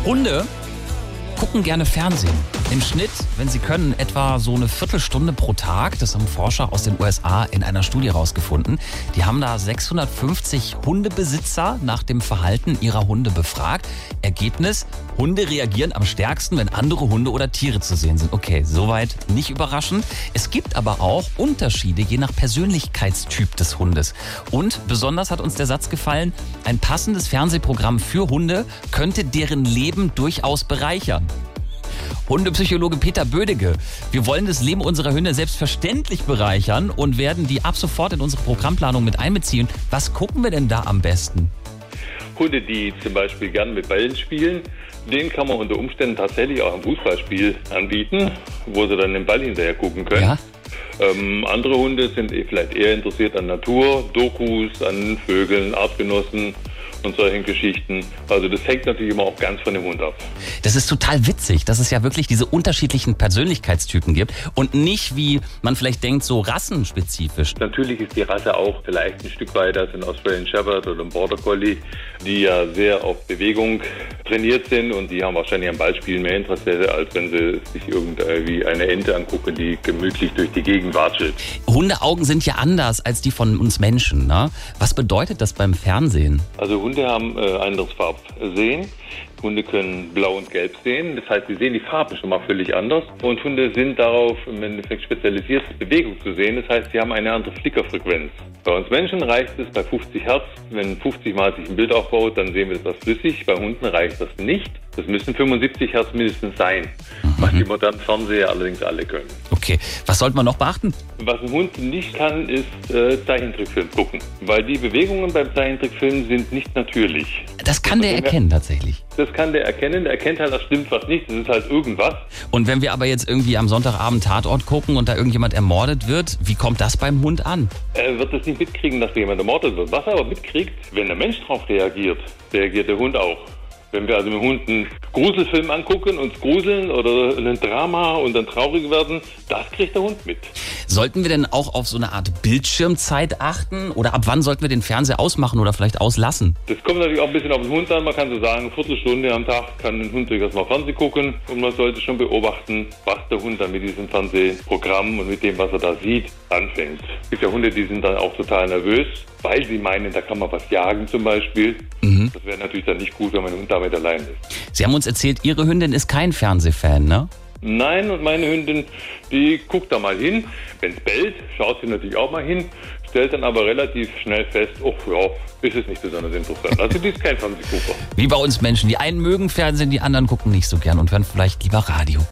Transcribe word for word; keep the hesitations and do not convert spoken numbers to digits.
Hunde gucken gerne Fernsehen. Im Schnitt, wenn sie können, etwa so eine Viertelstunde pro Tag. Das haben Forscher aus den U S A in einer Studie rausgefunden. Die haben da sechshundertfünfzig Hundebesitzer nach dem Verhalten ihrer Hunde befragt. Ergebnis: Hunde reagieren am stärksten, wenn andere Hunde oder Tiere zu sehen sind. Okay, soweit nicht überraschend. Es gibt aber auch Unterschiede je nach Persönlichkeitstyp des Hundes. Und besonders hat uns der Satz gefallen: Ein passendes Fernsehprogramm für Hunde könnte deren Leben durchaus bereichern. Hundepsychologe Peter Bödege. Wir wollen das Leben unserer Hunde selbstverständlich bereichern und werden die ab sofort in unsere Programmplanung mit einbeziehen. Was gucken wir denn da am besten? Hunde, die zum Beispiel gern mit Bällen spielen, denen kann man unter Umständen tatsächlich auch ein Fußballspiel anbieten, wo sie dann den Ball hinterher gucken können. Ja? Ähm, andere Hunde sind vielleicht eher interessiert an Natur, Dokus, an Vögeln, Artgenossen und solchen Geschichten. Also das hängt natürlich immer auch ganz von dem Hund ab. Das ist total witzig, dass es ja wirklich diese unterschiedlichen Persönlichkeitstypen gibt und nicht, wie man vielleicht denkt, so rassenspezifisch. Natürlich ist die Rasse auch vielleicht ein Stück weiter als ein Australian Shepherd oder ein Border Collie, die ja sehr auf Bewegung trainiert sind und die haben wahrscheinlich am Ballspielen mehr Interesse, als wenn sie sich irgendwie eine Ente angucken, die gemütlich durch die Gegend watschelt. Hundeaugen sind ja anders als die von uns Menschen, ne? Was bedeutet das beim Fernsehen? Also Hunde haben äh, anderes Farbsehen. Hunde können blau und gelb sehen. Das heißt, sie sehen die Farben schon mal völlig anders. Und Hunde sind darauf im Endeffekt spezialisiert, Bewegung zu sehen. Das heißt, sie haben eine andere Flickerfrequenz. Bei uns Menschen reicht es bei fünfzig Hertz. Wenn fünfzig Mal sich ein Bild aufbaut, dann sehen wir das als flüssig. Bei Hunden reicht das nicht. Das müssen fünfundsiebzig Hertz mindestens sein, mhm. was die modernen Fernseher allerdings alle können. Okay, was sollte man noch beachten? Was ein Hund nicht kann, ist äh, Zeichentrickfilm gucken, weil die Bewegungen beim Zeichentrickfilm sind nicht natürlich. Das kann der erkennen tatsächlich? Das kann der erkennen, der erkennt halt, das stimmt was nicht, das ist halt irgendwas. Und wenn wir aber jetzt irgendwie am Sonntagabend Tatort gucken und da irgendjemand ermordet wird, wie kommt das beim Hund an? Er wird das nicht mitkriegen, dass da jemand ermordet wird. Was er aber mitkriegt, wenn der Mensch darauf reagiert, reagiert der Hund auch. Wenn wir also mit Hunden einen Gruselfilm angucken, uns gruseln oder ein Drama und dann traurig werden, das kriegt der Hund mit. Sollten wir denn auch auf so eine Art Bildschirmzeit achten? Oder ab wann sollten wir den Fernseher ausmachen oder vielleicht auslassen? Das kommt natürlich auch ein bisschen auf den Hund an. Man kann so sagen, eine Viertelstunde am Tag kann ein Hund durchaus mal Fernsehen gucken. Und man sollte schon beobachten, was der Hund dann mit diesem Fernsehprogramm und mit dem, was er da sieht, anfängt. Es gibt ja Hunde, die sind dann auch total nervös, weil sie meinen, da kann man was jagen zum Beispiel. Mhm. Das wäre natürlich dann nicht gut, wenn man den Hund damit allein ist. Sie haben uns erzählt, Ihre Hündin ist kein Fernsehfan, ne? Nein, und meine Hündin, die guckt da mal hin. Wenn es bellt, schaut sie natürlich auch mal hin, stellt dann aber relativ schnell fest, oh ja, ist es nicht besonders interessant. Also die ist kein Fernsehgucker. Wie bei uns Menschen. Die einen mögen Fernsehen, die anderen gucken nicht so gern und hören vielleicht lieber Radio.